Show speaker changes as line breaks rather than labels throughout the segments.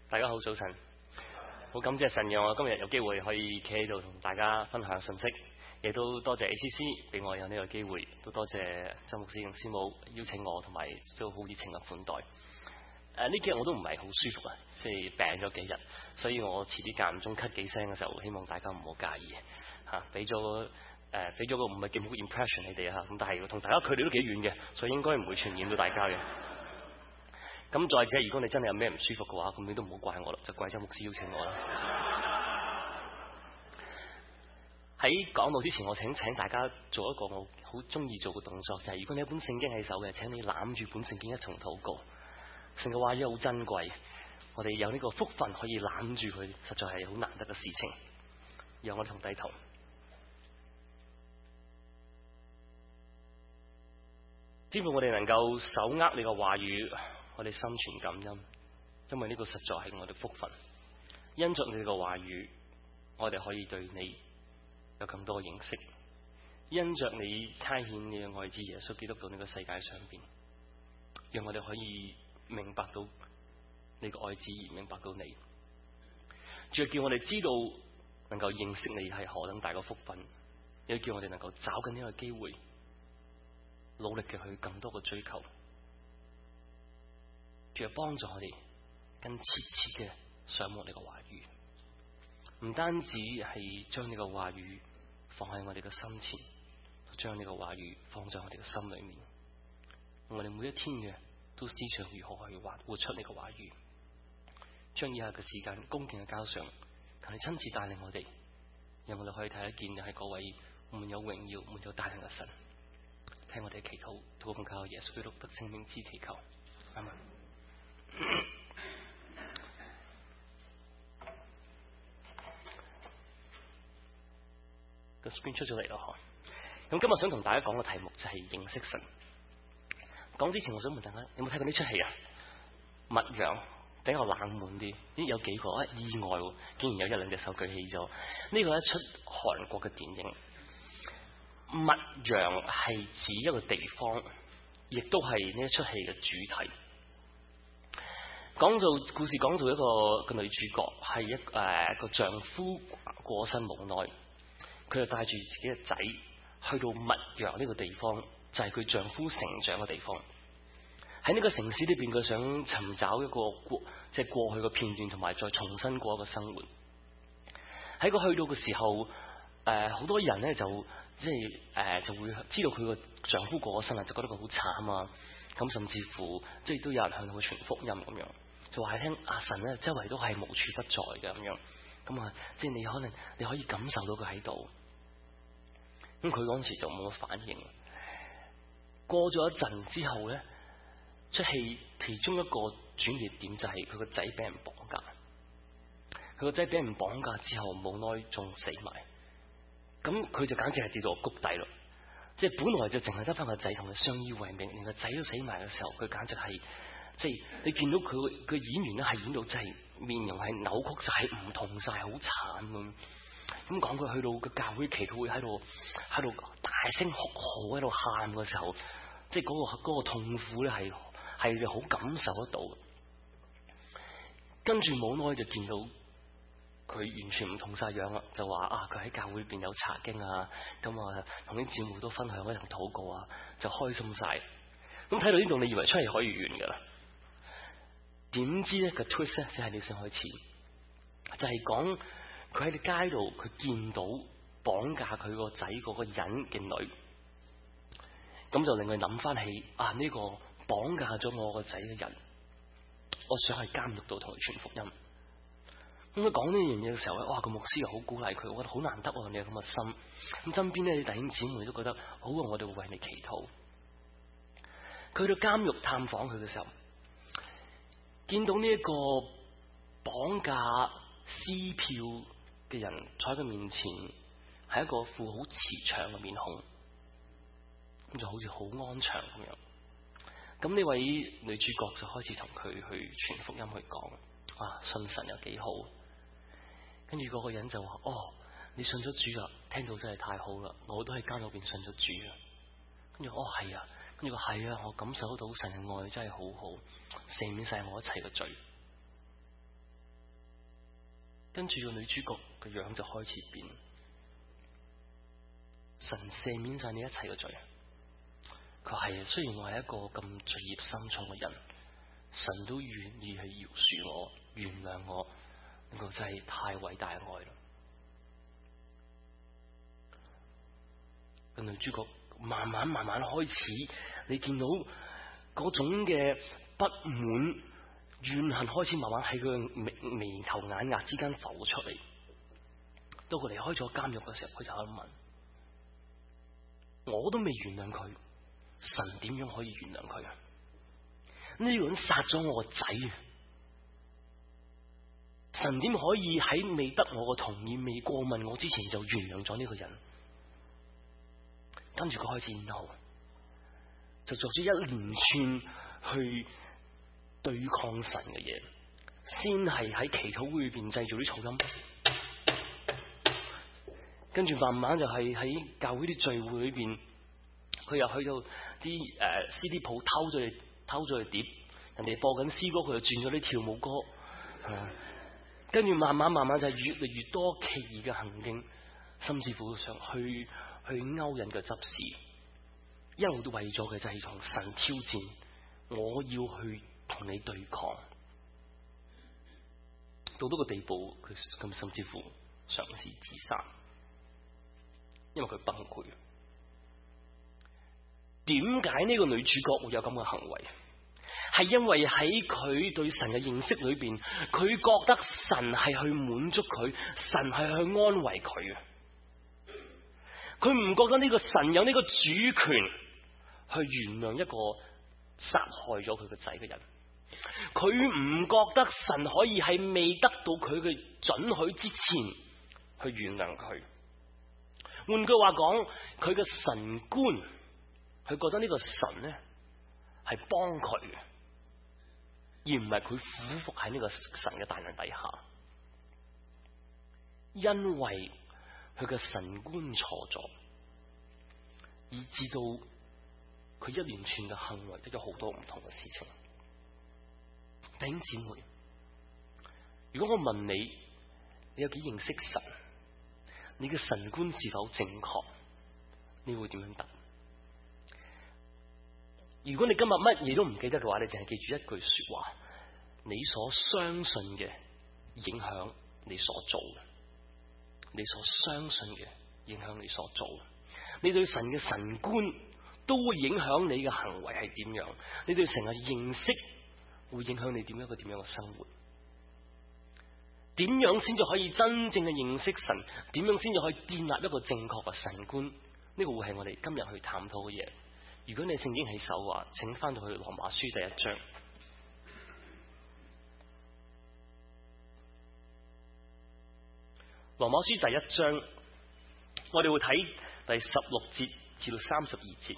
大家好，早晨。好感謝神讓我今日有機會可以企喺度同大家分享信息，亦都多謝 ACC 俾我有呢個機會，都多謝周牧師同師母邀請我，同埋都好熱情嘅款待。呢幾日我都唔係好舒服啊，即係病咗幾日，所以我遲啲間唔中咳幾聲嘅時候，希望大家唔好介意嚇，俾咗個唔係幾好 impression 你哋嚇，咁但係同大家距離都幾遠嘅，所以應該唔會傳染到大家嘅。咁再者，如果你真係有咩唔舒服嘅話，咁你都唔好怪我啦，就怪周牧師邀請我啦。喺講道之前，我請大家做一個我好中意做嘅動作，就係如果你有一本聖經喺手嘅，請你攬住本聖經一同禱告。神嘅話語好珍貴，我哋有呢個福分可以攬住佢，實在係好難得嘅事情。讓我哋同低頭。天父，我哋能夠手握你嘅話語，我哋心存感恩，因為呢個實在係我哋福分。因着你嘅話語，我哋可以對你有更多嘅認識。因着你差遣你嘅愛子耶穌基督到呢個世界上邊，讓我哋可以明白到你嘅愛子，而明白到你。仲要叫我哋知道能夠認識你係何等大嘅福分，又叫我哋能夠找緊呢個機會，努力嘅去更多嘅追求。仲要幫助我哋更切切嘅上望你嘅話語，唔單止係將你嘅話語放喺我哋嘅心前，將你嘅話語放在我哋嘅心裏面。我哋每一天嘅都思想如何去活出你嘅話語，將以下嘅時間恭敬嘅交上，求你親自帶領我哋，讓我哋可以睇得見你係嗰位滿有榮耀、滿有大能嘅神。聽我哋嘅祈禱，禱告靠耶穌基督得聖名之祈求，阿們。個 screen 出咗嚟咯，咁今日想同大家講嘅題目就係認識神。講之前，我想問大家有冇睇過呢出戲啊？牧羊比較冷門啲，有幾個意外喎，竟然有一兩隻手舉起咗。呢個係一出韓國嘅電影。牧羊係指一個地方，亦都係呢一出戲嘅主題。故事講做一個女主角係一個丈夫過身無奈，佢就帶住自己嘅仔去到牧羊呢個地方，就係佢丈夫成長嘅地方。喺呢個城市裏邊，佢想尋找一個過去嘅片段，同埋再重新過一個生活。喺佢去到嘅時候，好多人咧就會知道佢個丈夫過咗身啦，就覺得佢好慘啊。咁甚至乎都有人向佢傳福音咁樣，就話你聽阿神咧周圍都係無處不在嘅咁樣。咁啊，你可以感受到佢喺度。咁佢嗰陣時就冇乜反應。過咗一陣之後咧，出戲其中一個轉捩點就係佢個仔俾人綁架。佢個仔俾人綁架之後，冇耐仲死埋。咁佢就簡直係跌到谷底咯。即係本來就淨係得翻個仔同佢相依為命，連個仔都死埋嘅時候，佢簡直係你見到佢嘅演員咧係演到真係面容係扭曲晒、唔同晒，好慘咁。咁講佢去到個教會祈禱會喺度大聲哭號喺度喊嘅時候，即係嗰個痛苦咧係你好感受得到。跟住冇耐就見到佢完全唔同晒樣啦，就話佢喺教會裏邊有查經啊，咁同啲姊妹都分享一同禱告啊，就開心晒。咁睇到呢度，你以為出嚟可以完噶啦？點知咧個 twist 咧就係你先開始，就係講佢喺啲街度，佢見到綁架佢個仔嗰個人嘅女，咁就令佢諗翻起呢個綁架咗我個仔嘅人，我想喺監獄度同佢傳福音。咁佢講呢樣嘢嘅時候咧，個牧師又好鼓勵佢，我覺得好難得你有咁嘅心。咁身邊咧啲弟兄姊妹都覺得好，我哋會為你祈禱。佢去到監獄探訪佢嘅時候，見到呢一個綁架撕票嘅人坐喺佢面前，係一個副好慈祥嘅面孔，咁就好似好安詳咁樣。咁呢位女主角就開始同佢去傳福音，去講信神有幾好。跟住嗰個人就話：你信咗主啦，聽到真係太好啦！我都喺監獄邊信咗主啦。跟住係啊，跟住話係啊，我感受到神嘅愛真係好好，赦免晒我一切嘅罪。 跟住個女主角個樣就開始變。神赦免晒你一切嘅罪。佢係，雖然我係一個咁罪孽深重嘅人，神都願意去饒恕我、原諒我，呢個真係太偉大嘅愛啦。個女主角慢慢開始，你見到嗰種嘅不滿、怨恨開始慢慢喺佢眉頭眼額之間浮出嚟。到佢離開咗監獄嘅時候，佢就喺度問：我都未原諒佢，神點樣可以原諒佢啊？呢個人殺咗我個仔，神點可以喺未得我個同意、未過問我之前就原諒咗呢個人？跟住佢開始嬲，就作咗一連串去對抗神嘅嘢。先係喺祈禱會裏邊製造啲噪音，跟住慢慢就係喺教會啲聚會裏邊，佢又去到啲CD 鋪偷咗去碟，人哋播緊詩歌，佢就轉咗啲跳舞歌。跟住慢慢就係越嚟越多奇異嘅行徑，甚至乎想去勾引嘅執事，一路都為咗嘅就係同神挑戰，我要去同你對抗，到個地步，佢咁甚至乎嘗試自殺，因為佢崩潰。點解呢個女主角會有咁嘅行為？係因為喺佢對神嘅認識裏邊，佢覺得神係去滿足佢，神係去安慰佢啊！佢唔覺得呢個神有呢個主權去原諒一個殺害咗佢個仔嘅人，佢唔覺得神可以喺未得到佢嘅准許之前去原諒佢。換句話講，佢嘅神觀，佢覺得呢個神呢係幫佢嘅，而唔係佢俯伏喺呢個神嘅大能底下，因為佢嘅神觀錯咗，以致到佢一連串嘅行為都有好多唔同嘅事情。弟兄姊妹，如果我問你，你有幾認識神？你嘅神觀是否正確？你會點樣答？如果你今日乜嘢都唔記得嘅話，你淨係記住一句說話：你所相信嘅影響你所做嘅。你所相信嘅影響你所做，你對神嘅神觀都會影響你嘅行為係點樣，你對神嘅認識會影響你點樣嘅生活。點樣先至可以真正嘅認識神？點樣先至可以建立一個正確嘅神觀？呢個會係我哋今日去探討嘅嘢。如果你聖經起手嘅話，請翻到去羅馬書第1章。羅馬書第1章，我哋會睇第16節至到32節。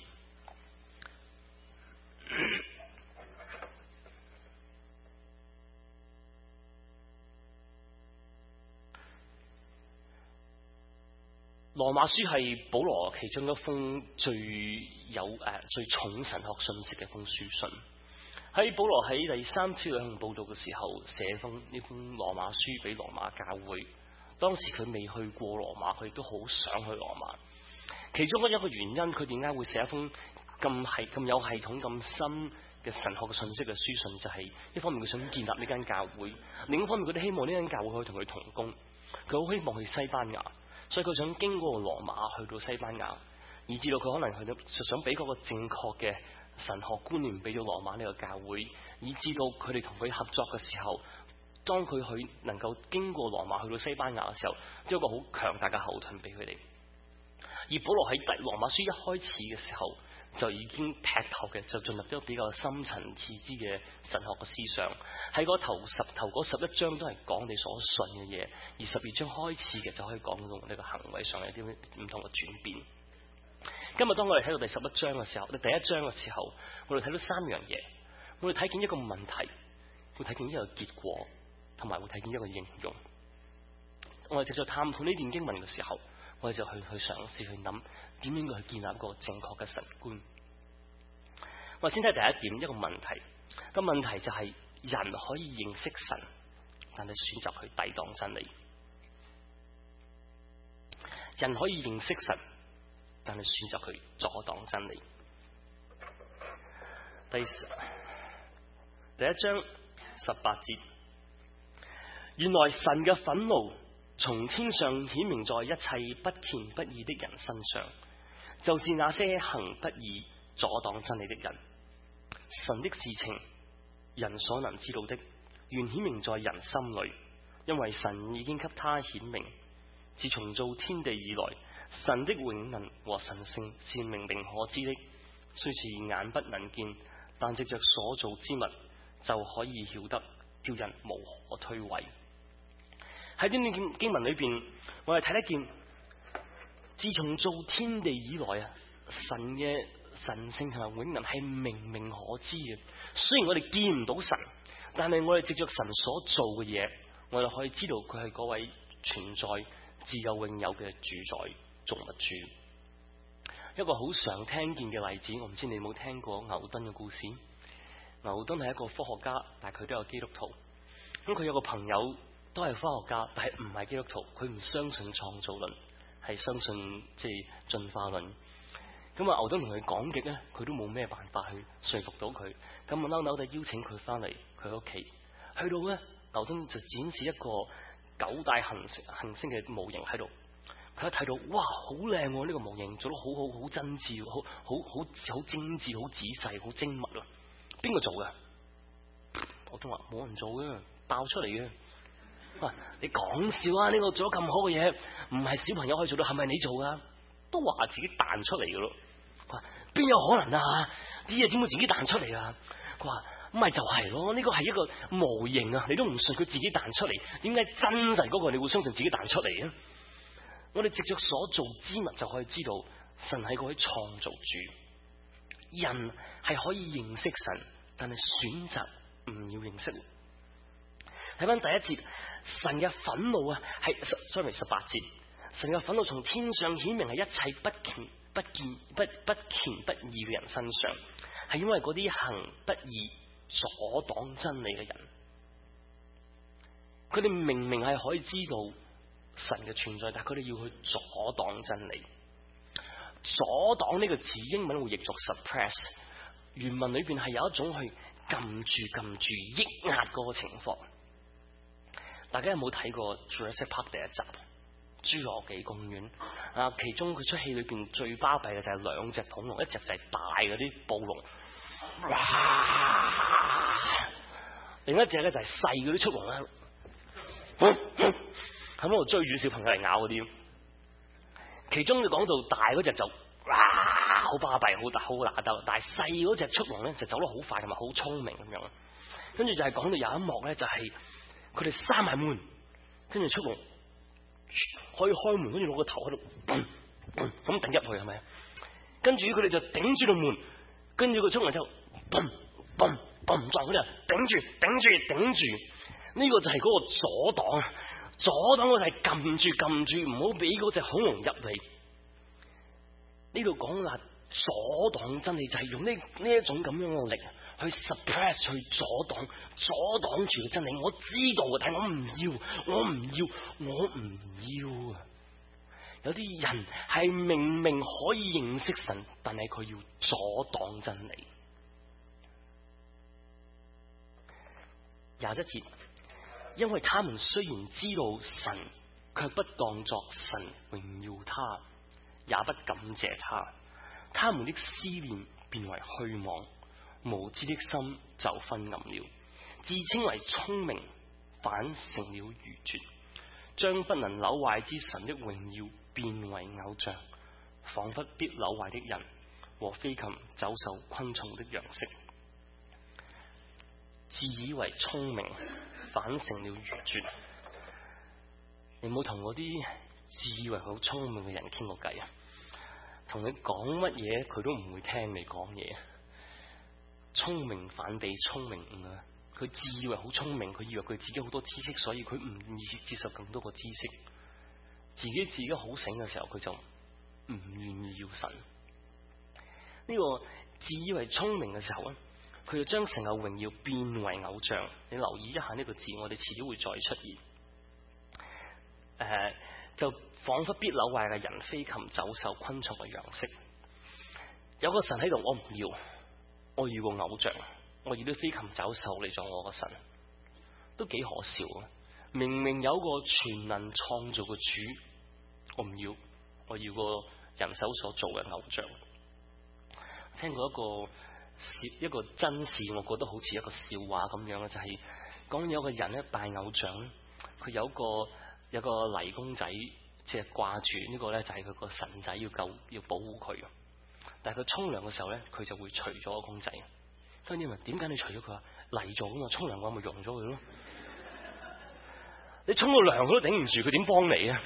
羅馬書係保羅其中一封最重神學信息嘅一封書信。喺保羅喺第3次旅行佈道嘅時候，寫呢封羅馬書俾羅馬教會。當時佢未去過羅馬，佢亦都好想去羅馬。其中一個原因，佢點解會寫一封咁有系統、咁深嘅神學嘅信息嘅書信，就係一方面佢想建立呢間教會，另一方面佢都希望呢間教會可以同佢同工。佢好希望去西班牙，所以佢想經過羅馬去到西班牙，以至到佢可能去到就想俾嗰個正確嘅神學觀念俾到羅馬呢個教會，以至到佢哋同佢合作嘅時候，當佢去能夠經過羅馬去到西班牙嘅時候，有一個好強大嘅後盾俾佢哋。而保羅喺羅馬書一開始嘅時候，就已經劈頭嘅就進入咗比較深層次啲嘅神學嘅思想。喺嗰頭嗰11章都係講你所信嘅嘢，而12章開始嘅就可以講到呢個行為上有啲唔同嘅轉變。今日當我哋睇到第11章嘅時候，第1章嘅時候，我哋睇到3樣嘢。我哋睇見一個問題，會睇見一個結果，同埋會睇見一個應用。我哋直接探討呢段經文嘅時候，我哋就去嘗試去諗點樣去建立一個正確嘅神觀。我哋先睇第一點，一個問題。個問題就係人可以認識神，但係選擇去抵擋真理。 人可以認識神，但係選擇佢阻擋真理。第一章18節，原來神嘅憤怒從天上顯明在一切不虔不義的人身上，就是那些行不義阻擋真理的人。神的事情，人所能知道的，原顯明在人心裏，因為神已經給他顯明。自從造天地以來，神的永能和神性是明明可知的，雖是眼不能見，但藉着所造之物就可以曉得，叫人無可推諉。喺呢段經文裏邊，我哋睇得見，自從造天地以來啊，神嘅神性同埋永能係明明可知嘅。雖然我哋見唔到神，但係我哋藉着神所做嘅嘢，我哋可以知道佢係嗰位存在自有永有嘅主宰造物主。一個好常聽見嘅例子，我唔知你有冇聽過牛頓嘅故事。牛頓係一個科學家，但係佢都有基督徒。咁佢有個朋友都係科學家，但係唔係基督徒，佢唔相信創造論，係相信即係進化論。咁啊，牛頓同佢講極咧，佢都冇咩辦法去說服到佢。咁啊，嬲嬲地邀請佢翻嚟佢屋企，去到咧，牛頓就展示一個9大行星嘅模型喺度。佢一睇到，哇，好靚喎！呢個模型做得好真摯，好精緻，好仔細，好精密啊！邊個做嘅？我都話冇人做嘅，爆出嚟嘅。哇！你講笑啊！呢個做咗咁好嘅嘢，唔係小朋友可以做到，係咪你做噶？都話自己彈出嚟嘅咯。話邊有可能啊？啲嘢點會自己彈出嚟啊？佢話唔係就係咯，呢個係一個模型啊！你都唔信佢自己彈出嚟，點解真實嗰個你會相信自己彈出嚟啊？我哋藉着所造之物就可以知道神係嗰位創造主。人係可以認識神，但係選擇唔要認識。睇翻第一節，神嘅憤怒啊，係18節，神嘅憤怒從天上顯明係一切不虔不義嘅人身上，係因為嗰啲行不義阻擋真理嘅人，佢哋明明係可以知道神嘅存在，但係佢哋要去阻擋真理。阻擋呢個字英文會譯作 suppress， 原文裏邊係有一種去撳住抑壓嗰個情況。大家有冇睇過 Jurassic Park 第一集《侏羅紀公園》啊？其中佢出戲裏邊最巴閉嘅就係2隻恐龍，一隻就係大嗰啲暴龍，哇！另一隻咧就係細嗰啲速龍啦，喺嗰度追住小朋友嚟咬嗰啲。其中你講到大嗰隻就哇好巴閉，好大好拿得，但係細嗰隻速龍咧就走得好快同埋好聰明咁樣。跟住就係講到有一幕咧，就係佢哋閂埋門，跟住速龍可以開門，跟住攞個頭喺度咁頂入去，係咪？跟住佢哋就頂住個門，跟住個速龍就撞佢哋，頂住。呢個就係嗰個阻擋。阻擋我哋係撳住，唔好俾嗰隻恐龍入嚟。呢度講啦，阻擋真理就係用呢一種咁樣嘅力去 suppress， 去阻擋住個真理。我知道嘅，但係我唔要啊！有啲人係明明可以認識神，但係佢要阻擋真理。21節。因為他們雖然知道神，卻不當作神榮耀他，也不感謝他，他們的思念變為虛妄，無知的心就昏暗了，自稱為聰明，反成了愚拙，將不能朽壞之神的榮耀變為偶像，仿佛必朽壞的人和飛禽走獸昆蟲的樣式，自以為聰明，反成了愚拙。你冇同嗰啲自以為好聰明嘅人傾過偈啊？同你講乜嘢佢都唔會聽你講嘢。聰明反被聰明誤啊！佢自以為好聰明，佢以為佢自己好多知識，所以佢唔願意接受更多個知識。自己好醒嘅時候，佢就唔願意要神。呢個自以為聰明嘅時候咧，佢就將神嘅榮耀變為偶像。你留意一下呢個字，我哋遲啲會再出現。 就仿佛必朽壞嘅人、飛禽走獸、昆蟲嘅樣式。有個神喺度，我唔要，我要個偶像，我要啲飛禽走獸嚟做我個神，都幾可笑啊！明明有個全能創造嘅主，我唔要，我要個人手所做嘅偶像。聽過一個真事，我覺得好似一個笑話咁樣嘅，就係講有個人咧拜偶像，佢有個泥公仔，即係掛住呢個咧就係佢個神仔，要保護佢。但係佢沖涼嘅時候咧，佢就會除咗個公仔。跟住問點解你除咗佢？話泥做噶嘛，沖涼嘅話咪溶咗佢咯。你沖個涼佢都頂唔住，佢點幫你啊？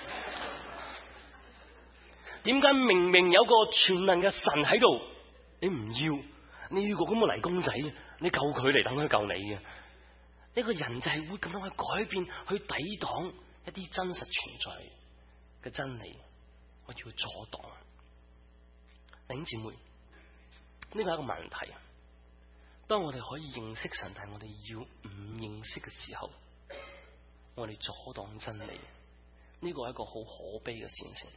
點解明明有個全能嘅神喺度，你唔要？你要個咁嘅泥公仔，你救佢嚟等佢救你嘅？呢個人就係會咁樣去改變，去抵擋一啲真實存在嘅真理，我要去阻擋。弟兄姊妹，呢個係一個問題。當我哋可以認識神，但係我哋要唔認識嘅時候，我哋阻擋真理，呢個係一個好可悲嘅事情。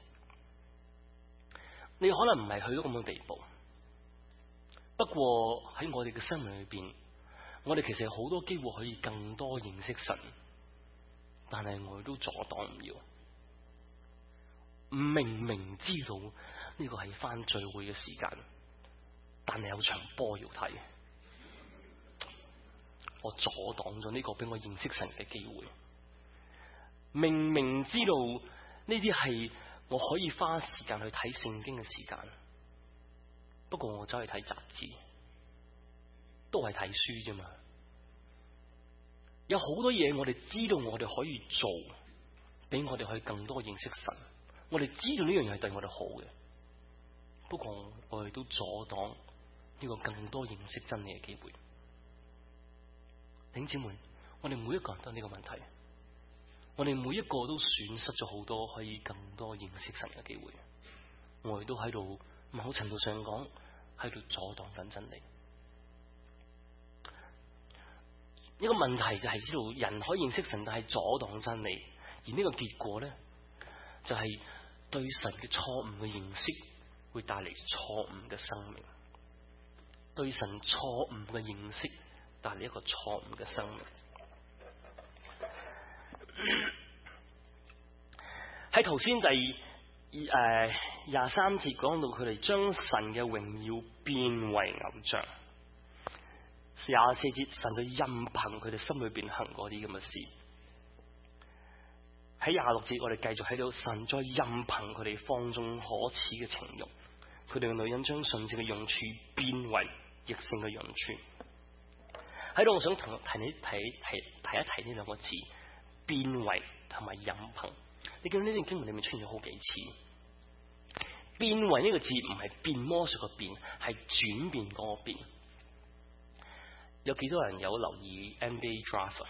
你可能唔係去到咁嘅地步，不過喺我哋嘅生命裏邊，我哋其實有好多機會可以更多認識神，但係我哋都阻擋唔要。明知道呢個係返聚會嘅時間，但係有場波要睇，我阻擋咗呢個俾我認識神嘅機會。明知道呢啲係我可以花時間去睇聖經嘅時間，不過我走去睇雜誌，都係睇書啫嘛。有好多嘢我哋知道我哋可以做，俾我哋可以更多認識神。我哋知道呢樣嘢係對我哋好嘅，不過我哋都阻擋呢個更多認識真理嘅機會。弟兄姊妹，我哋每一個人都有呢個問題，我哋每一個都損失咗好多可以更多認識神嘅機會。我哋都喺度某程度上講喺度阻擋緊真理。一個問題就係知道人可以認識神，但係阻擋真理，而呢個結果咧就係對神嘅錯誤嘅認識會帶嚟錯誤嘅生命，對神錯誤嘅認識帶嚟一個錯誤嘅生命。喺頭先第23節講到佢哋將神嘅榮耀變為偶像，24節神就任憑佢哋心裏邊行嗰啲咁嘅事。喺26節我哋繼續睇到神再任憑佢哋放縱可恥嘅情慾，佢哋嘅女人將純正嘅用處變為逆性嘅用處。喺度我想提一提呢兩個字，變為同埋任憑。你見到呢段經文裏面出現咗好幾次，變為呢個字唔係變魔術嘅變，係轉變嗰個變。有幾多人有留意 NBA draft？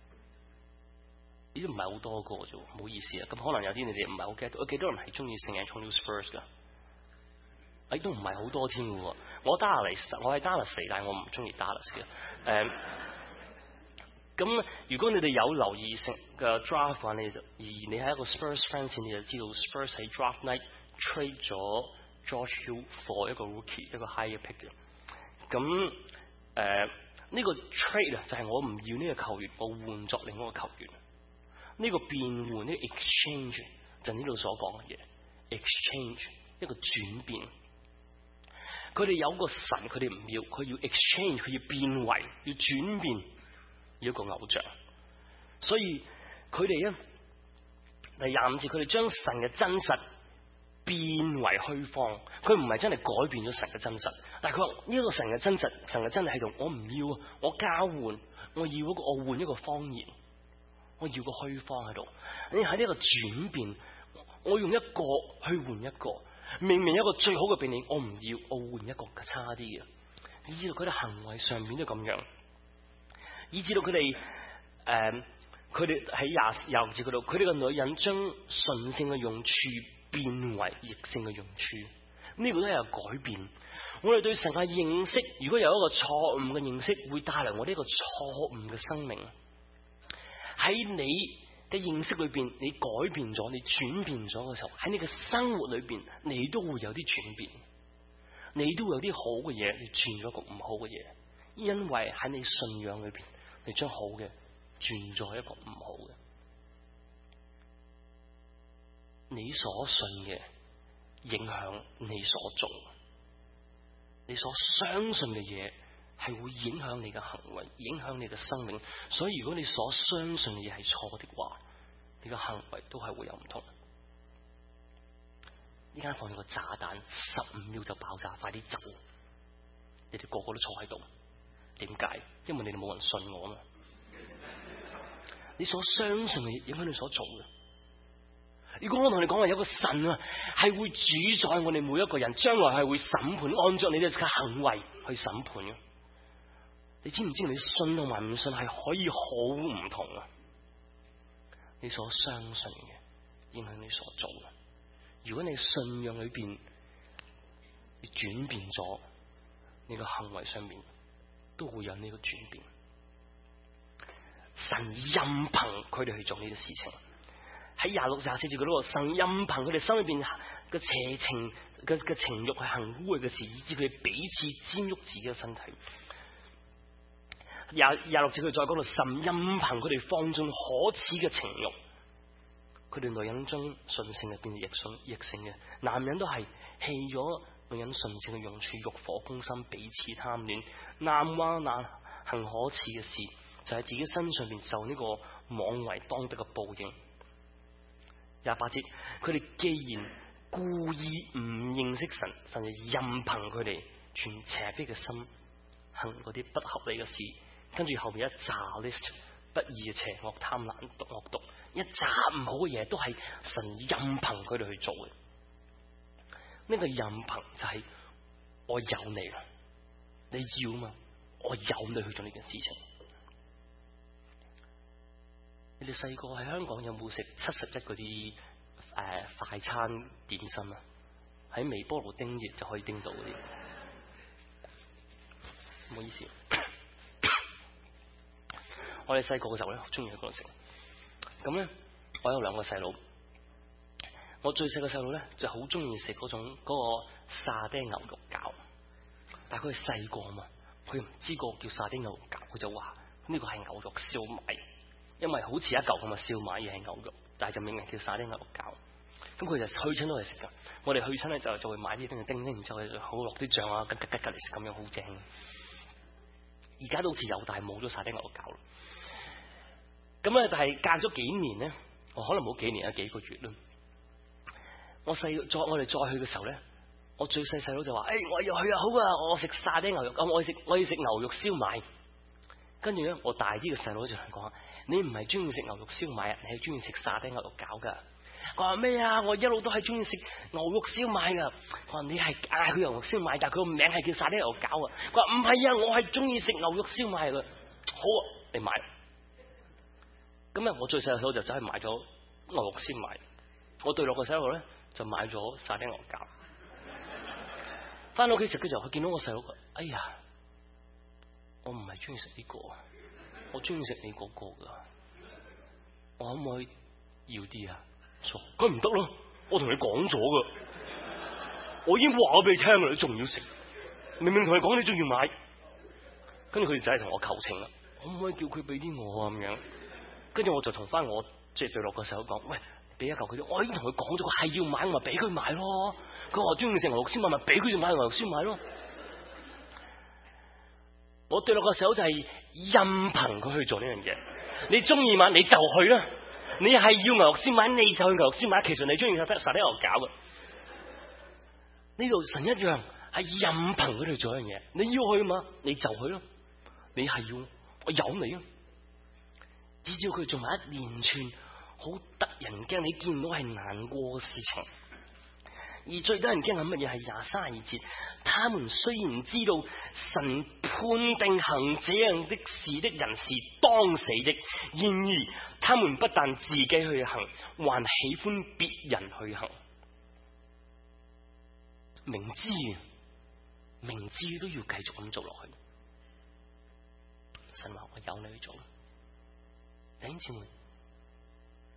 呢啲唔係好多個啫，唔好意思啊。咁可能有啲你哋唔係好 get。有幾多人係中意聖 Antonio Spurs 噶？都唔係好多添嘅。我係 Dallas 嚟，但係我唔中意 Dallas 嘅。咁如果你哋有留意成嘅 draft 嘅話，而你係一個 Spurs fans， 你就知道 Spurs 喺 draft night trade 咗 George Hill for 一個 rookie 一個 higher pick 嘅。咁呢個 trade 啊，就係我唔要呢個球員，我換作另一個球員。呢個變換，呢個 exchange 就呢度所講嘅嘢 ，exchange 一個轉變。佢哋有個神，佢哋唔要，佢要 exchange， 佢要變為，要轉變，要一個偶像。所以佢哋咧，第25節，佢哋將神嘅真實變為虛謊。佢唔係真係改變咗神嘅真實，但係佢話呢個神嘅真實，神嘅真理喺度，我唔要啊，我交換，我要嗰個，我換一個謊言。我要個虛謊喺度，你喺呢個轉變，我用一個去換一個，明明有一個最好嘅俾你，我唔要，我換一個差啲嘅，以至到佢哋行為上面都咁樣，以至到佢哋佢哋喺廿字嗰度，佢哋嘅女人將純性嘅用處變為逆性嘅用處，呢個都係有改變。我哋對神嘅認識，如果有一個錯誤嘅認識，會帶來我呢個錯誤嘅生命。喺你嘅認識裏邊，你改變咗，你轉變咗嘅時候，喺你嘅生活裏邊，你都會有啲轉變，你都會有啲好嘅嘢，你轉咗一個唔好嘅嘢，因為喺你信仰裏邊，你將好嘅轉咗一個唔好嘅。你所信嘅影響你所做，你所相信嘅嘢係會影響你嘅行為，影響你嘅生命。所以如果你所相信嘅嘢係錯的話，你嘅行為都係會有唔同。呢間放咗個炸彈，15秒就爆炸，快啲走！你哋個個都坐喺度，點解？因為你哋冇人信我啊嘛。你所相信嘅嘢影響你所做嘅。如果我同你講話有個神啊，係會主宰我哋每一個人，將來係會審判，按照你哋嘅行為去審判嘅。你知唔知你信同埋唔信係可以好唔同啊？你所相信嘅影響你所做嘅。如果你信仰裏邊你轉變咗，你個行為上面都會有呢個轉變。神任憑佢哋去做呢啲事情。喺26、24節嗰度，神任憑佢哋心裏邊嘅邪情嘅情慾去行污穢嘅事，以致佢哋彼此沾喐自己嘅身體。26節佢再講到，神任憑佢哋放縱可恥嘅情慾。佢哋女人將順性嘅變成逆性嘅，男人都係棄咗女人順性嘅用處，欲火攻心，彼此貪戀，男話男行可恥嘅事，就喺自己身上邊受呢個妄為當得嘅報應。28節，佢哋既然故意唔認識神，神就任憑佢哋存邪僻嘅心，行嗰啲不合理嘅事。跟住後面一紮 list 不義嘅邪惡、貪婪、惡毒，一紮唔好嘅嘢，都係神任憑佢哋去做嘅。呢個任憑就係我有你啦，你要嘛，我有你去做呢件事情。你哋細個喺香港有冇食71嗰啲快餐點心啊？喺微波爐叮熱就可以叮到嗰啲。唔好意思，我哋細個嘅時候咧，中意去嗰度食。咁咧，我有2個細佬。我最細個細佬咧，就好中意食嗰個沙爹牛肉餃。但係佢係細個啊嘛，佢唔知個叫沙爹牛肉餃，佢就話呢個係牛肉燒賣。因為好似一嚿咁嘅燒賣嘢係牛肉，但係就明明叫沙爹牛肉餃。咁佢就去親都係食噶。我哋去親咧就會買啲叮，然之後好落啲醬啊，吉嚟食，咁樣好正。而家都好似有，但係冇咗沙爹牛肉餃啦。咁咧，但係隔咗幾年咧，可能冇幾年啊，幾個月啦。我哋再去嘅時候咧，我最細佬就話：我要去啊，好啊，我食沙爹牛肉，我要食牛肉燒賣。跟住咧，我大啲嘅細佬就同佢講：你唔係中意食牛肉燒賣啊，你係中意食沙爹牛肉餃噶。我話咩啊？我一路都係中意食牛肉燒賣噶。我話你係嗌佢牛肉燒賣，但係佢個名係叫沙爹牛肉餃啊。佢話唔係啊，我係中意食牛肉燒賣噶。好啊，你買。咁咧，我最細佬就走去買咗牛肉燒賣，我對落個細佬咧就買咗沙爹牛肉餃。翻到屋企食嘅時候，佢見到我細佬，哎呀！我唔係中意食呢個，我中意食你嗰個噶，我可唔可以要啲啊？錯，佢唔得咯，我同你講咗噶，我已經話咗俾你聽啦，你仲要食？明明同你講你仲要買，跟住佢就係同我求情啦，可唔可以叫佢俾啲我啊？咁樣，跟住我就同翻我對落個細佬講，喂，俾一嚿佢，我已經同佢講咗，佢係要買，我咪俾佢買咯。佢話中意食牛肉燒賣，咪俾佢買牛肉燒賣咯。我對落個細佬就係任憑佢去做呢樣嘢，你中意買你就去啦，你係要牛肉燒賣你就去牛肉燒賣，其實你中意沙爹牛餃啊。呢度神一樣係任憑佢哋做一樣嘢，你要去嘛你就去咯，你係要我有你啊，只要佢做埋一連串好得人驚，你見到係難過嘅事情。而最得人驚係乜嘢？係32節，他們雖然知道神判定行這樣的事的人是當死的，然而他們不但自己去行，還喜歡別人去行。明知都要繼續咁做落去。神話我有你去做，弟兄姊妹，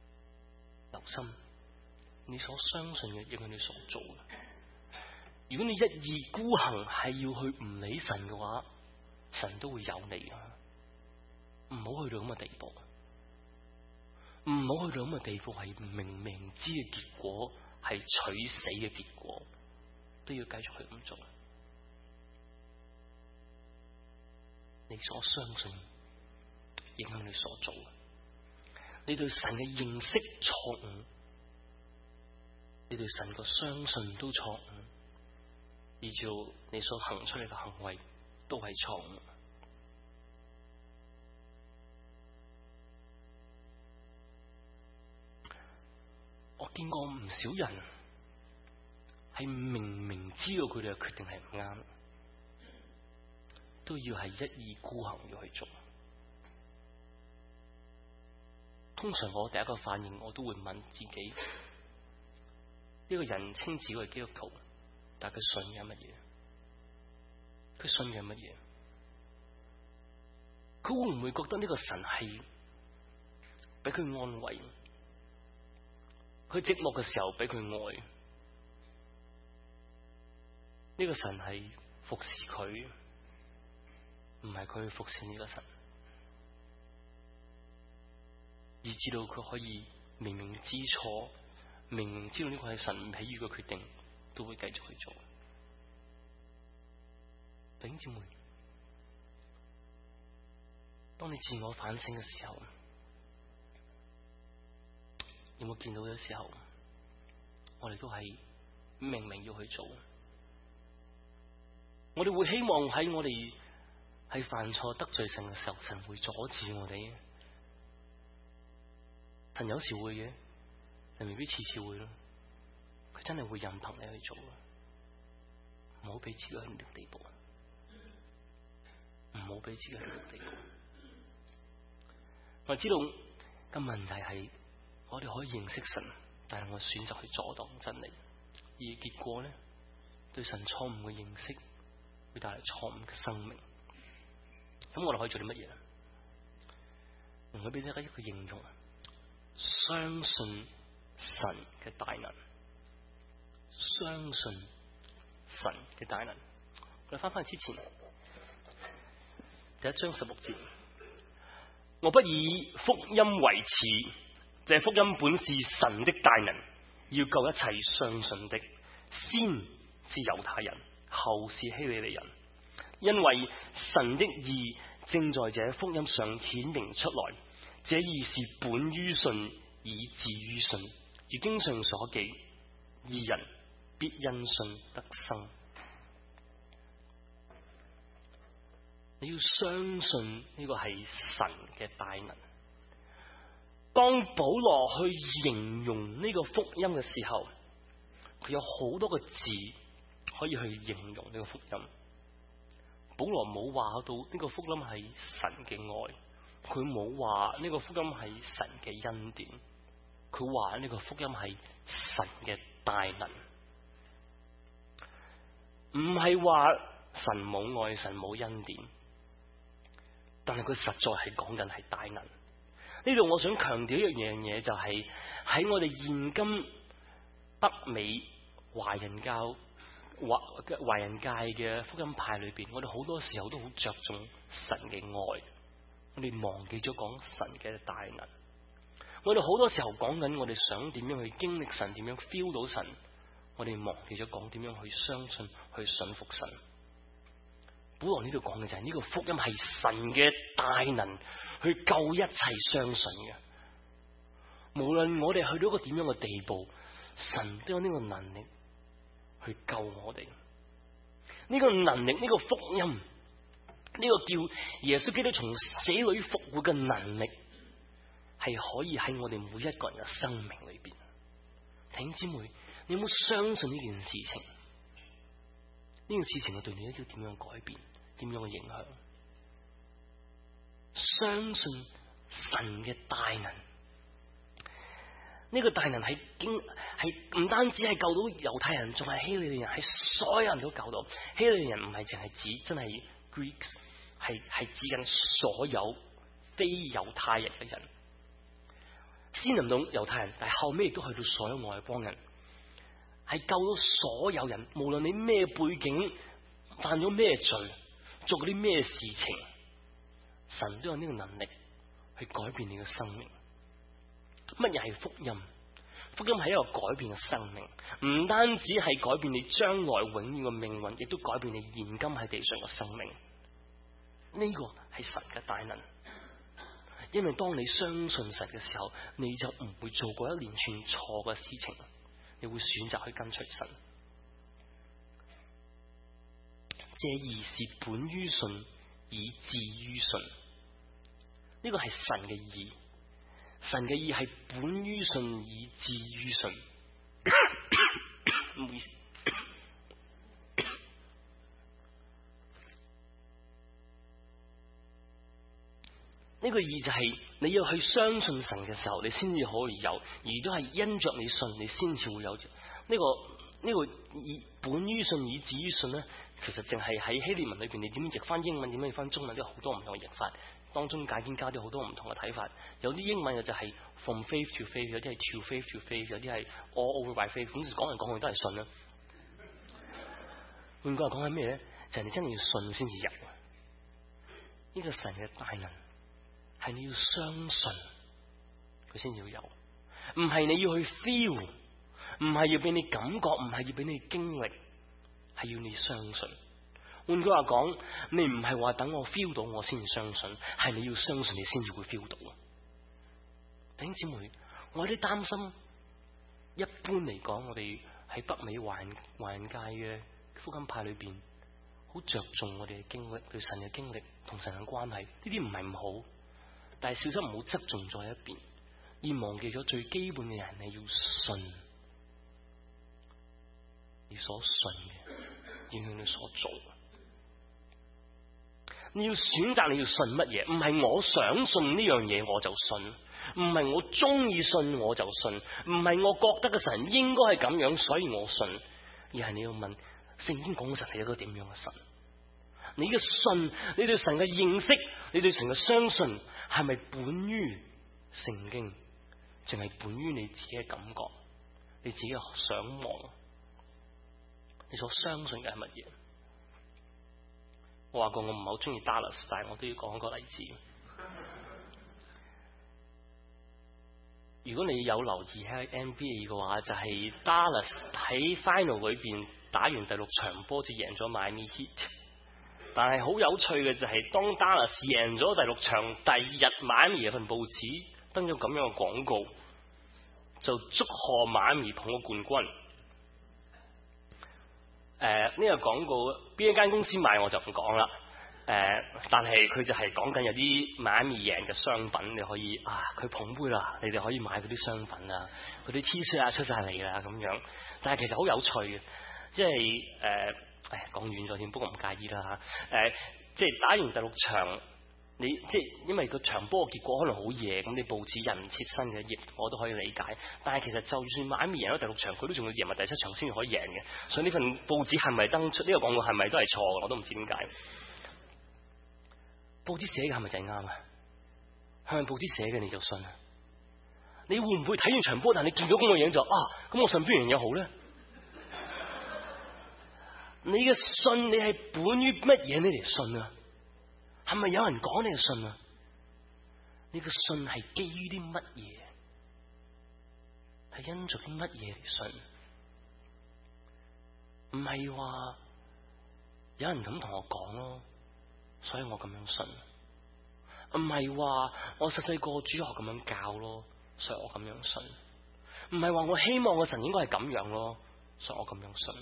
心，你所相信嘅亦係你所做嘅。如果你一意孤行係要去唔理神嘅話，神都會有你啊！唔好去到咁嘅地步，唔好去到咁嘅地步，係明知嘅結果係取死嘅結果，都要繼續去咁做。你所相信影響你所做嘅，你對神嘅認識錯誤，你對神個相信都錯誤，依照你所行出嚟嘅行為都係錯誤。我見過唔少人係明知道佢哋嘅決定係唔啱，都要係一意孤行要去做。通常我第一個反應，我都會問自己：呢個人稱自己為基督徒，但係佢信嘅係乜嘢？佢信嘅係乜嘢？佢會唔會覺得呢個神係俾佢安慰？佢寂寞嘅時候俾佢愛？呢個神係服侍佢，唔係佢去服侍呢個神，以至到佢可以明知錯，明知道呢個係神唔喜悅嘅決定，都會繼續去做。弟兄姊妹，當你自我反省嘅時候，有冇見到有時候我哋都係明要去做？我哋會希望喺我哋係犯錯得罪神嘅時候，神會阻止我哋。神有時會嘅，但未必次次會咯。佢真係會任憑你去做，唔好俾自己去呢個地步，唔好俾自己去呢個地步。我知道個問題係，我哋可以認識神，但係我選擇去阻擋真理，而結果咧，對神錯誤嘅認識會帶嚟錯誤嘅生命。咁我哋可以做啲乜嘢？我俾大家一個形容：相信神嘅大能，相信神嘅大能。我哋翻返去之前第1章16節，我不以福音為恥，這福音本是神的大能，要救一切相信的，先是猶太人，後是希利尼人，因為神的義正在這福音上顯明出來，這義是本於信，以致於信。如經上所記，義人必因信得生。你要相信呢個係神嘅大能。當保羅去形容呢個福音嘅時候，佢有好多個字可以去形容呢個福音。保羅冇話到呢個福音係神嘅愛，佢冇話呢個福音係神嘅恩典，佢話呢個福音係神嘅大能，唔係話神冇愛，神冇恩典，但係佢實在係講緊係大能。呢度我想強調一樣嘢，就係喺我哋現今北美華人界嘅福音派裏邊，我哋好多時候都好着重神嘅愛，我哋忘記咗講神嘅大能。我哋好多時候講緊我哋想點樣去經歷神，點樣 feel 到神，我哋忘記咗講點樣去相信，去信服神。保羅呢度講嘅就係呢個福音係神嘅大能，去救一切相信嘅。無論我哋去到一個點樣嘅地步，神都有呢個能力去救我哋。呢個能力，呢個福音，呢個叫耶穌基督從死裏復活嘅能力，係可以喺我哋每一個人嘅生命裏邊。弟兄姊妹，你有冇相信呢件事情？呢件事情會對你一啲點樣改變，點樣嘅影響？相信神嘅大能，呢個大能係唔單止係救到猶太人，仲係希利尼人，係所有人都救到。希利尼人唔係淨係指真係 Greeks， 係指緊所有非猶太人嘅人。 先臨到猶太人，但係後尾亦都去到所有外邦人，係救到所有人，無論你咩背景，犯咗咩罪，做嗰啲咩事情，神都有呢個能力去改變你嘅生命。乜嘢係福音？福音係一個改變嘅生命，唔單止係改變你將來永遠嘅命運，亦都改變你現今喺地上嘅生命。呢個係神嘅大能，因為當你相信神嘅時候，你就唔會做過一連串錯嘅事情，你會選擇去跟隨神。這義是本於信，以致於信。呢個係神嘅義，神嘅義係本於信，以致於信。唔好意思，呢個義就係你要去相信神嘅時候，你先至可以有，而都係因着你信，你先至會有。呢個以本於信，以致於信咧，其實淨係喺希臘文裏邊，你點樣譯翻英文，點樣譯翻中文，都有好多唔同嘅譯法。當中解經家都有好多唔同嘅睇法。有啲英文嘅就係 from faith to faith， 有啲係 to faith to faith， 有啲係 all over by faith。咁講嚟講去都係信啦。換句話講係咩咧？就係你真係要信先至有。呢個神嘅大能係你要相信佢先至要有，唔係你要去 feel， 唔係要俾你感覺，唔係要俾你經歷，係要你相信。換句話講，你唔係話等我 feel 到我先至相信，係你要相信你先至會 feel 到。弟兄姊妹，我有啲擔心，一般嚟講，我哋喺北美華人界嘅福音派裏邊，好着重我哋嘅經歷，對神嘅經歷同神嘅關係，呢啲唔係唔好，但係小心唔好側重在一邊，而忘記咗最基本嘅人係要信，你所信嘅影響你所做。你要選擇你要信乜嘢，唔係我想信呢樣嘢我就信，唔係我中意信我就信，唔係我覺得嘅神應該係咁樣所以我信，而係你要問聖經講嘅神係一個點樣嘅神？你嘅信，你對神嘅認識，你對神嘅相信係咪本於聖經，淨係本於你自己嘅感覺，你自己嘅想望，你所相信嘅係乜嘢？我話過我唔係好中意 Dallas， 但係我都要講一個例子。如果你有留意喺 NBA 嘅話，就係 Dallas 喺 Final 裏邊打完第6場波就贏咗 Miami Heat。但係好有趣嘅就係，當 Dallas 贏咗第6場，第二日 Miami 有份報紙登咗咁樣嘅廣告，就祝賀 Miami捧咗冠軍。呢個廣告邊一間公司買我就唔講啦。但係佢就係講緊有啲Miami贏嘅商品，你可以佢捧杯啦，你哋可以買嗰啲商品啊，嗰啲 T 恤啊出晒嚟啦咁樣。但係其實好有趣嘅，即係講遠咗添，不過唔介意啦嚇。即係打完第6場，你即係因為個場波嘅結果可能好夜，咁你報紙印唔切新嘅頁，我都可以理解。但係其實就算Miami贏咗第6場，佢都仲要贏埋第7場先至可以贏嘅。所以呢份報紙係咪登出呢個廣告係咪都係錯嘅？我都唔知點解。報紙寫嘅係咪就係啱啊？向報紙寫嘅你就信啊？你會唔會睇完場波，但係你見到咁嘅樣就咁我信邊樣嘢好咧？你嘅信，你係本於乜嘢你嚟信啊？係咪有人講你就信啊？你嘅信係基於啲乜嘢？係因着啲乜嘢嚟信？唔係話有人咁同我講咯，所以我咁樣信。唔係話我細細個主學咁樣教咯，所以我咁樣信。唔係話我希望個神應該係咁樣咯，所以我咁樣信。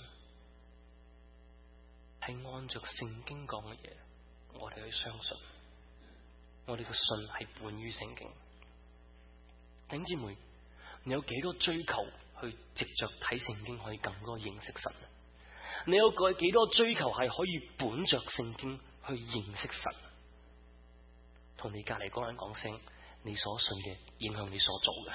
係按着聖經講嘅嘢，我哋去相信。我哋嘅信係本於聖經。弟兄姊妹，你有幾多追求去藉着睇聖經可以更多認識神？你有幾多追求係可以本着聖經去認識神？同你隔籬嗰人講聲，你所信嘅影響你所做嘅。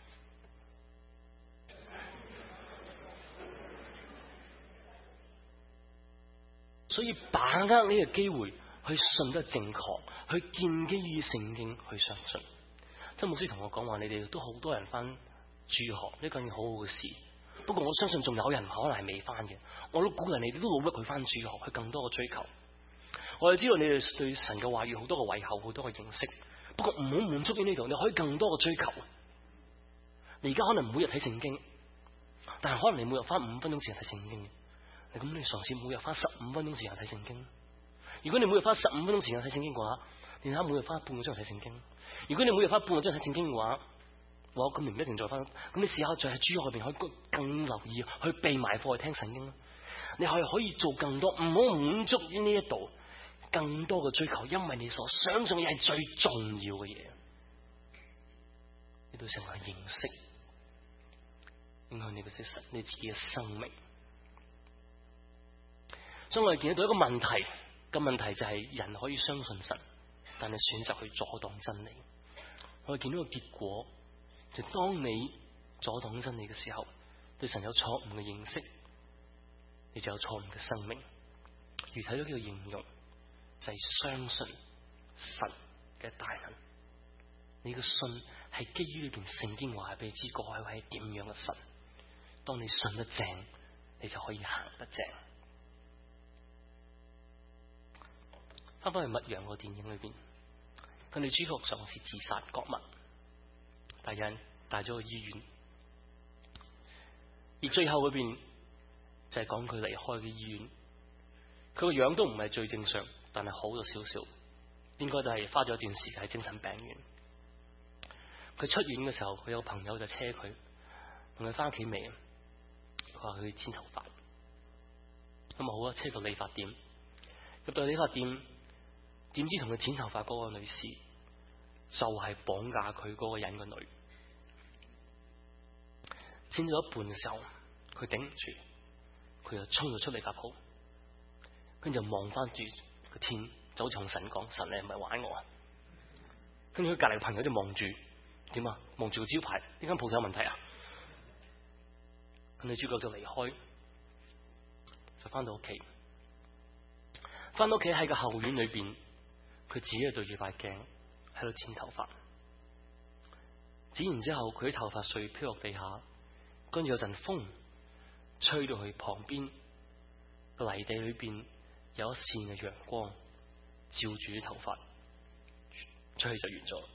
所以把握呢個機會去信得正確，去建基於聖經去相信。 曾牧師同我講話，你哋都好多人翻主學，呢個係件好好嘅事。不過我相信仲有人可能係未翻嘅，我都鼓勵你哋都努力去翻主學，去更多嘅追求。我哋知道你哋對神嘅話語好多嘅胃口，好多嘅認識。不過唔好滿足於呢度，你可以更多嘅追求。你而家可能每日睇聖經，但係可能你每日花5分鐘時間睇聖經。咁你嘗試每日花15分鐘時間睇聖經。如果你每日花15分鐘時間睇聖經嘅話，你睇下每日花半個鐘睇聖經。如果你每日花半個鐘睇聖經嘅話，咁你唔一定再翻。咁你試下再喺主學裏邊可以更留意去備埋課去聽聖經。你可以做更多，唔好滿足於呢一度，更多嘅追求，因為你所相信嘅嘢係最重要嘅嘢。你對神嘅認識影響你嘅神，你自己嘅生命。所以我哋見到一個問題，個問題就係人可以相信神，但係選擇去阻擋真理。我哋見到個結果，就當你阻擋真理嘅時候，對神有錯誤嘅認識，你就有錯誤嘅生命。而睇到呢個形容，就係相信神嘅大能。你嘅信係基於呢段聖經話俾你知，過去係點樣嘅神。當你信得正，你就可以行得正。翻返去牧羊個電影裏邊，佢哋主角嘗試自殺割脈，但有人帶咗去醫院，而最後嗰邊就係講佢離開嘅醫院，佢個樣都唔係最正常，但係好咗少少，應該都係花咗一段時間喺精神病院。佢出院嘅時候，佢有個朋友就車佢，同佢翻屋企未？佢話佢剪頭髮，咁啊好啊，車到理髮店，入到理髮店。點知同佢剪頭髮嗰個女士就係綁架佢嗰個人個女。剪咗一半嘅時候，佢頂唔住，佢就衝咗出理髮鋪，跟住就望翻住個天，就好似同神講：神，你係咪玩我啊？跟住佢隔籬嘅朋友就望住，點啊？望住個招牌，呢間鋪頭有問題啊？咁女主角就離開，就翻到屋企。翻到屋企喺個後院裏邊。佢自己就對住塊鏡喺度剪頭髮，剪完之後佢啲頭髮碎飄落地下，跟住有陣風吹到去旁邊個泥地裏邊，有一線嘅陽光照住啲頭髮，吹就完咗。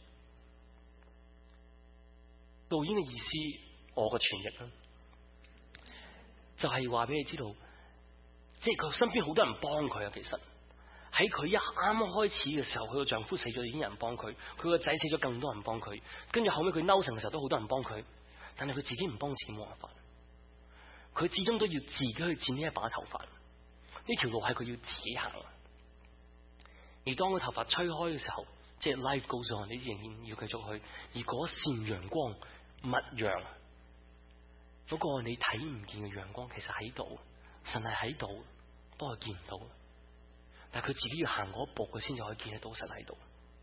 導演嘅意思，我嘅傳譯啦，就係話俾你知道，即係佢身邊好多人幫佢啊，其實。喺佢一啱開始嘅時候，佢個丈夫死咗，已經有人幫佢；佢個仔死咗，更多人幫佢。跟住後尾佢嬲神嘅時候，都好多人幫佢。但係佢自己唔幫自己冇辦法，佢始終都要自己去剪呢一把頭髮。呢條路係佢要自己行。而當個頭髮吹開嘅時候，即係 life goes on，你仍然要繼續去。而嗰線陽光，牧羊嗰個你睇唔見嘅陽光，其實喺度，神係喺度，不過見唔到。但係佢自己要行嗰一步，佢先至可以見得到神喺度。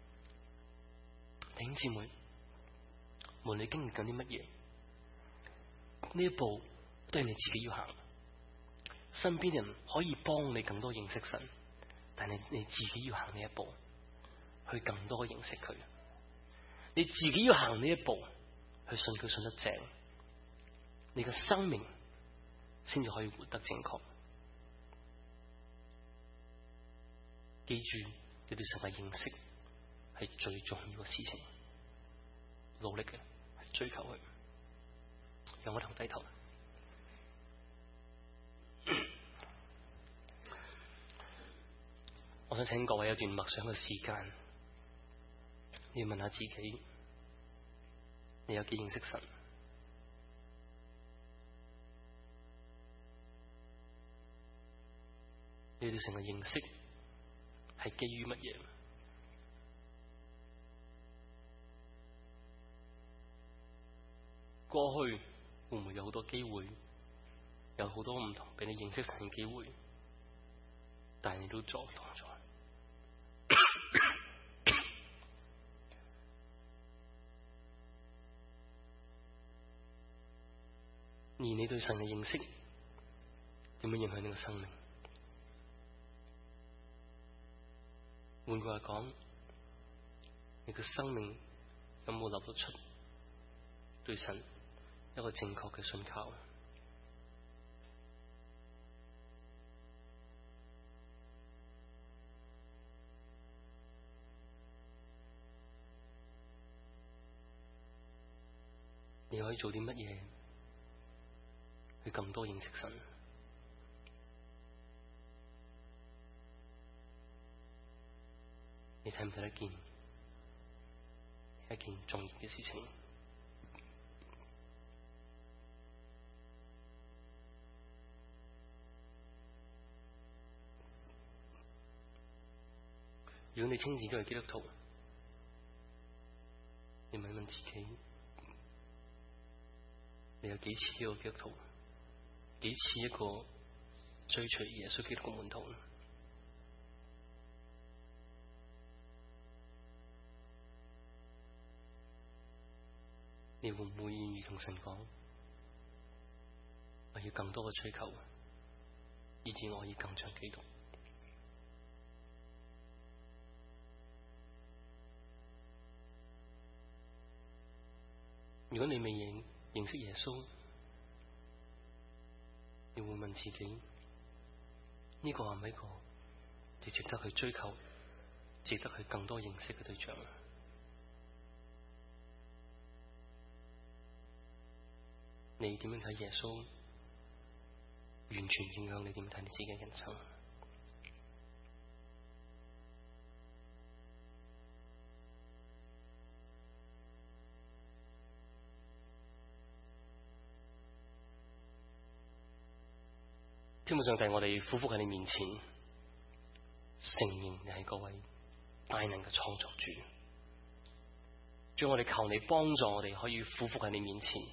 弟兄姊妹，無論你經歷緊啲乜嘢，呢一步都係你自己要行。身邊人可以幫你更多認識神，但係你自己要行呢一步，去更多認識佢。你自己要行呢一步，去信佢信得正，你嘅生命先至可以活得正確。記住，你對神嘅認識係最重要嘅事情，努力嘅係追求佢。讓我頭低頭。我想請各位有段默想嘅時間，你要問下自己，你有幾認識神？你對神嘅認識係基於乜嘢？過去會唔會有好多機會，有好多唔同俾你認識神嘅機會，但係你都阻擋咗？而你對神嘅認識點樣影響你嘅生命？換句話講，你嘅生命有冇流露出對神一個正確嘅信靠？你可以做啲乜嘢去更多認識神？你睇唔睇得見一件重要嘅事情？如果你稱自己係基督徒，你問一問自己，你有幾似一個基督徒？幾似一個追隨耶穌基督嘅門徒？你會唔會願意同神講，我要更多嘅追求，以致我可以更像基督？如果你未認識耶穌，你會問自己，呢個係咪一個你值得去追求、值得去更多認識嘅對象？你點樣睇耶穌，完全影響你點睇你自己嘅人生。天父上帝，我哋俯伏喺你面前，承認你係嗰位大能嘅創作主。主，我哋求你幫助我哋可以俯伏喺你面前，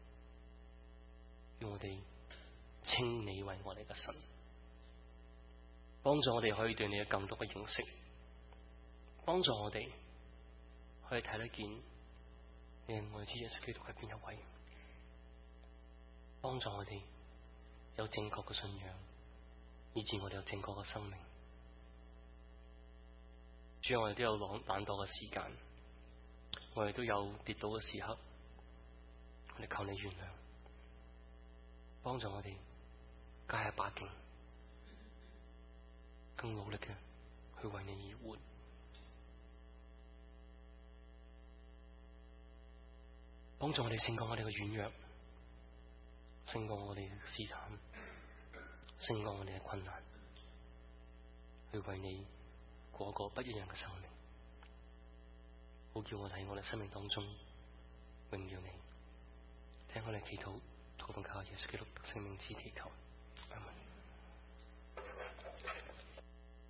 讓我哋稱你為我哋嘅神，幫助我哋可以對你有更多嘅認識，幫助我哋可以睇得見你係愛子耶穌基督係邊一位，幫助我哋有正確嘅信仰，以致我哋有正確嘅生命。主，我哋都有懶惰嘅時間，我哋都有跌倒嘅時刻，我哋求你原諒，幫助我哋加一把勁，更努力嘅去為你而活，幫助我哋勝過我哋嘅軟弱，勝過我哋嘅試探，勝過我哋嘅困難，去為你過一個不一樣嘅生命。好叫我哋喺我哋生命當中榮耀你，聽我哋祈禱，禱告靠耶穌基督聖名之祈求，阿門。